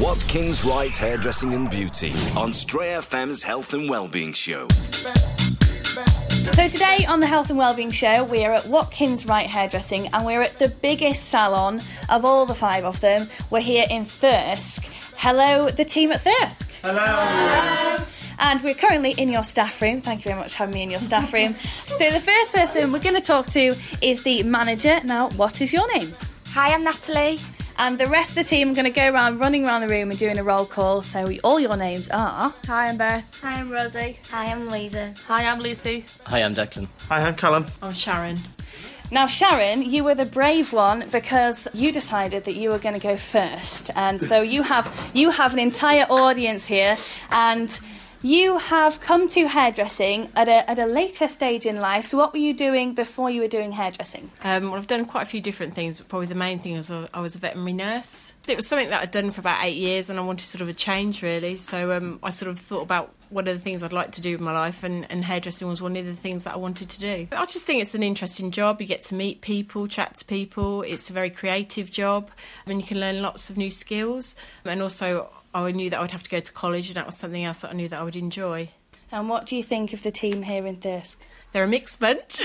Watkins Wright Hairdressing and Beauty on Stray FM's Health and Wellbeing Show. So today on the Health and Wellbeing Show, we are at Watkins Wright Hairdressing and we're at the biggest salon of all the 5 of them. We're here in Thirsk. Hello, the team at Thirsk. Hello. And we're currently in your staff room. Thank you very much for having me in your staff room. So the first person we're going to talk to is the manager. Now, what is your name? Hi, I'm Natalie. And the rest of the team are going to go around, running around the room and doing a roll call. So all your names are... Hi, I'm Beth. Hi, I'm Rosie. Hi, I'm Lisa. Hi, I'm Lucy. Hi, I'm Declan. Hi, I'm Callum. I'm Sharon. Now, Sharon, you were the brave one because you decided that you were going to go first. And so you have an entire audience here and... You have come to hairdressing at a later stage in life. So what were you doing before you were doing hairdressing? Well, I've done quite a few different things, but probably the main thing was I was a veterinary nurse. It was something that I'd done for about 8 years and I wanted sort of a change, really. So I sort of thought about what are the things I'd like to do in my life, and hairdressing was one of the things that I wanted to do. I just think it's an interesting job. You get to meet people, chat to people. It's a very creative job and you can learn lots of new skills. And also... I knew that I would have to go to college, and that was something else that I knew that I would enjoy. And what do you think of the team here in Thirsk? They're a mixed bunch.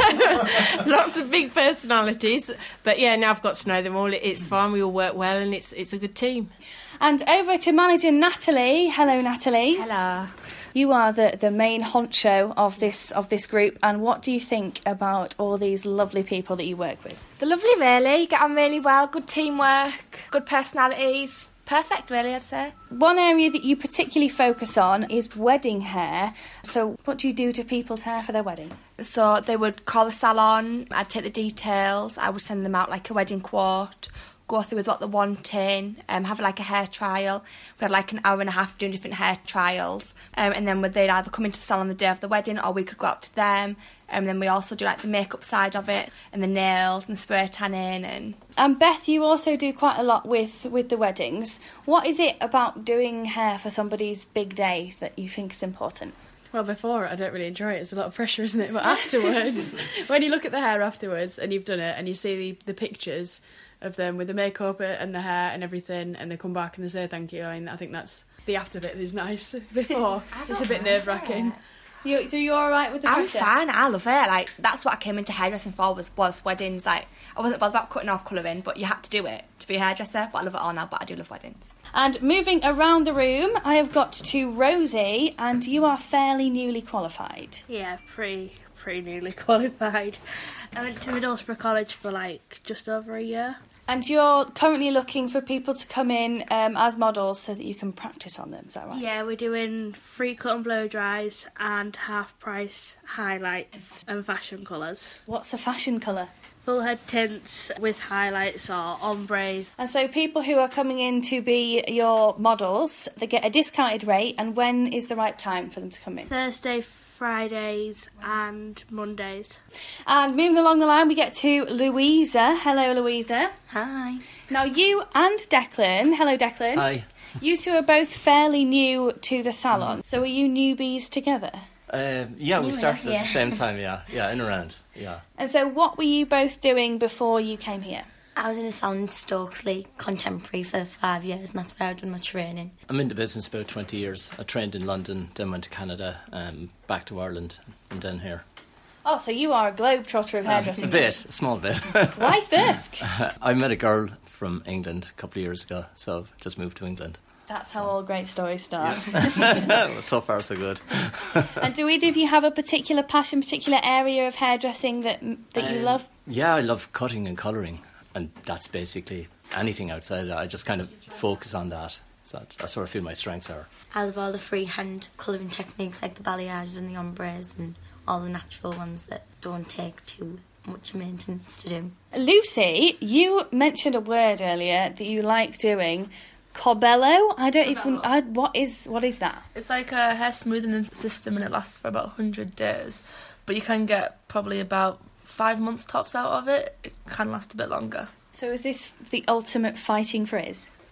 Lots of big personalities. But yeah, now I've got to know them all. It's fine, we all work well, and it's a good team. And over to manager Natalie. Hello, Natalie. Hello. You are the main honcho of this group, and what do you think about all these lovely people that you work with? They're lovely, really. Get on really well. Good teamwork, good personalities. Perfect, really, I'd say. One area that you particularly focus on is wedding hair. So what do you do to people's hair for their wedding? So they would call the salon, I'd take the details, I would send them out like a wedding quote, go through with what they're wanting, have like a hair trial. We had like an hour and a half doing different hair trials. And then they'd either come into the salon the day of the wedding or we could go out to them. And then we also do like the makeup side of it and the nails and the spray tanning. And Beth, you also do quite a lot with the weddings. What is it about doing hair for somebody's big day that you think is important? Well, before I don't really enjoy it. It's a lot of pressure, isn't it? But afterwards, when you look at the hair afterwards and you've done it and you see the pictures of them with the makeup and the hair and everything, and they come back and they say thank you, I think that's the after bit is nice. Before, it's a bit nerve-wracking. So you're all right with the pressure? I'm fine, I love it. Like, that's what I came into hairdressing for, was weddings. Like, I wasn't bothered about cutting or colouring, but you had to do it to be a hairdresser. But I love it all now, but I do love weddings. And moving around the room, I have got to Rosie, and you are fairly newly qualified. Yeah, pretty newly qualified. I went to Middlesbrough College for like just over a year. And you're currently looking for people to come in as models so that you can practice on them, is that right? Yeah, we're doing free cut and blow dries and half price highlights and fashion colours. What's a fashion colour? Full head tints with highlights or ombres. And so people who are coming in to be your models, they get a discounted rate, and when is the right time for them to come in? Thursday, Fridays and Mondays. And moving along the line, we get to Louisa. Hello, Louisa. Hi. Now, you and Declan, hello, Declan. Hi. You two are both fairly new to the salon, so are you newbies together? Yeah, we started at the same time, yeah, in around, yeah. And so what were you both doing before you came here? I was in a salon in Stokesley, contemporary, for 5 years, and that's where I've done my training. I'm in the business about 20 years. I trained in London, then went to Canada, back to Ireland, and then here. Oh, so you are a globetrotter of hairdressing. A small bit. Why Thirsk? I met a girl from England a couple of years ago, so I've just moved to England. That's how all great stories start. Yeah. So far, so good. And do either of you have a particular passion, particular area of hairdressing that you love? Yeah, I love cutting and colouring, and that's basically anything outside of that. I just kind of focus on that. So that's where I feel my strengths are. I love all the freehand colouring techniques like the balayage and the ombres and all the natural ones that don't take too much maintenance to do. Lucy, you mentioned a word earlier that you like doing. Corbello? I don't even... what is that? It's like a hair smoothing system and it lasts for about 100 days. But you can get probably about 5 months tops out of it. It can last a bit longer. So is this the ultimate fighting frizz?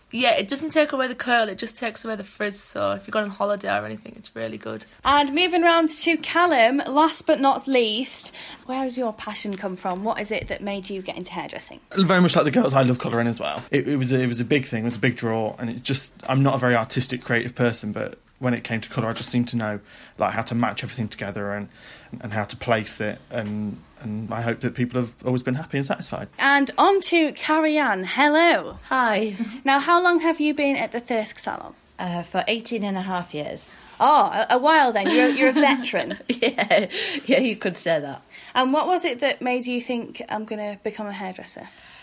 Yeah, it doesn't take away the curl, it just takes away the frizz. So if you're going on holiday or anything, it's really good. And moving round to Callum, last but not least, where does your passion come from? What is it that made you get into hairdressing? Very much like the girls, I love colouring as well. It was a big thing, it was a big draw, and I'm not a very artistic, creative person, but when it came to colour, I just seemed to know like how to match everything together and how to place it, and I hope that people have always been happy and satisfied. And on to Carrie-Anne. Hello. Hi. Now, how long have you been at the Thirsk Salon? For 18 and a half years. Oh, a while then. You're a veteran. Yeah, you could say that. And what was it that made you think I'm going to become a hairdresser?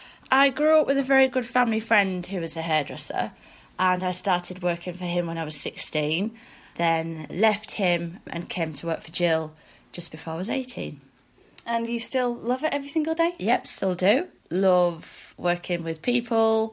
I grew up with a very good family friend who was a hairdresser, and I started working for him when I was 16, then left him and came to work for Jill just before I was 18. And you still love it every single day? Yep, still do. Love working with people,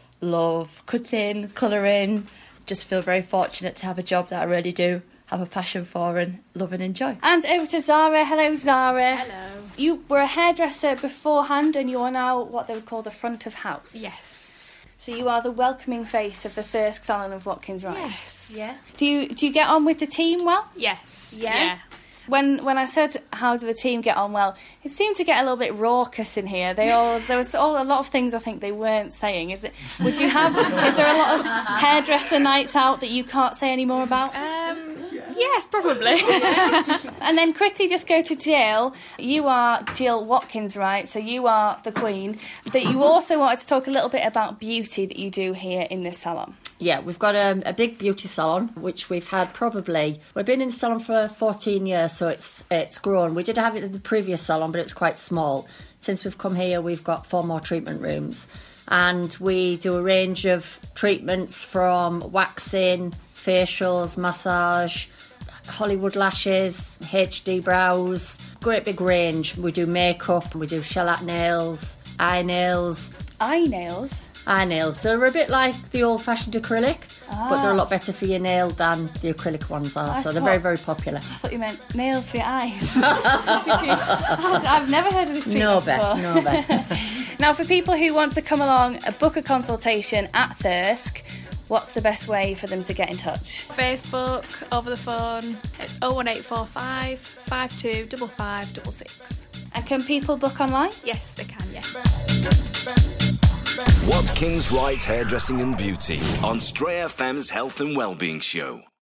love cutting, colouring. Just feel very fortunate to have a job that I really do have a passion for and love and enjoy. And over to Zara. Hello, Zara. Hello. You were a hairdresser beforehand and you are now what they would call the front of house. Yes. So you are the welcoming face of the Thirsk Salon of Watkins Wright. Yes. Yeah. Do you get on with the team well? Yes. Yeah. When I said how do the team get on well, it seemed to get a little bit raucous in here. There was a lot of things I think they weren't saying. Is there a lot of hairdresser nights out that you can't say any more about? Yes, probably. And then quickly just go to Jill. You are Jill Watkins, right? So you are the queen. But you also wanted to talk a little bit about beauty that you do here in this salon. Yeah, we've got a big beauty salon, which we've had we've been in the salon for 14 years, so it's grown. We did have it in the previous salon, but it's quite small. Since we've come here, we've got 4 more treatment rooms. And we do a range of treatments from waxing, facials, massage, Hollywood lashes, HD brows, great big range. We do makeup, we do shellac nails, eye nails. Eye nails? Eye nails. They're a bit like the old-fashioned acrylic, but they're a lot better for your nail than the acrylic ones are. They're very, very popular. I thought you meant nails for your eyes. I've never heard of this treatment before. No, Beth. Now, for people who want to come along, book a consultation at Thirsk, what's the best way for them to get in touch? Facebook, over the phone. It's 01845 525566. And can people book online? Yes, they can, yes. Watkins Wright Hairdressing and Beauty on Stray FM's Health and Wellbeing Show.